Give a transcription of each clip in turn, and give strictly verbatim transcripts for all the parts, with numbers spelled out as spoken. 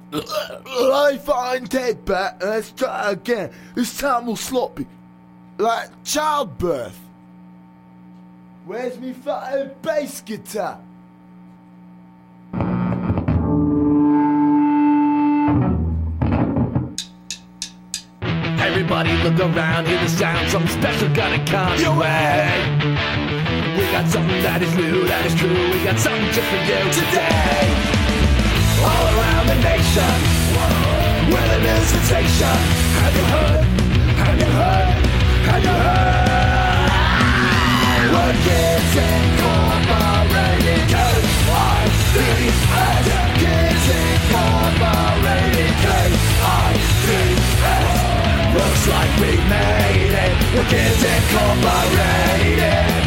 I find Ted back and let's try again. This time we'll sloppy. Like childbirth. Where's me fucking bass guitar? Everybody look around, hear the sound, something special gonna come your way. We got something that is new, that is true, we got something just for you today. All around the nation, we're the new sensation. Have you heard? Have you heard? Have you heard? We're Kids Incorporated, K I D S, Kids Incorporated, K I D S. Looks like we made it, we're Kids Incorporated.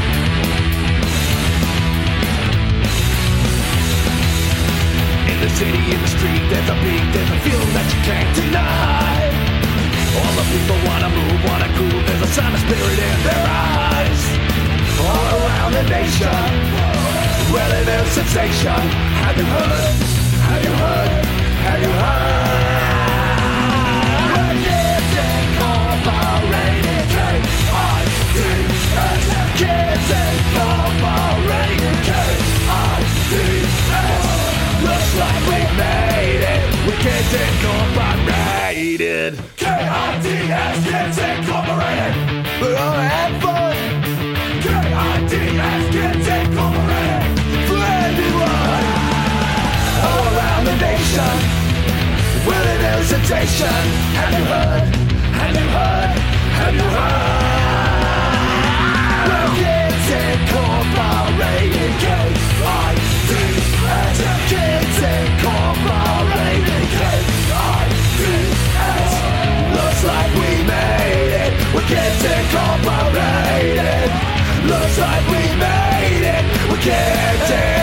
In the city, in the street, there's a beat, there's a feeling that you can't deny. All the people wanna move, wanna groove, there's a sign of spirit in their eyes. All around the nation, we're the new sensation. Have you heard? Have you heard? Have you heard? Incorporated, K I D S, Kids Incorporated, K I D S. Looks like we made it, we're Kids Incorporated. K I D S, Kids Incorporated. We're gonna have fun. K I D S, Kids Incorporated. For everyone. All around the nation, we're the new sensation. Have you heard? Have you heard? Have you heard? We're Kids Incorporated, K I D S. Kids Incorporated, K I D S. Looks like we made it, we're Kids Incorporated. Looks like we made it, we're Kids Incorporated.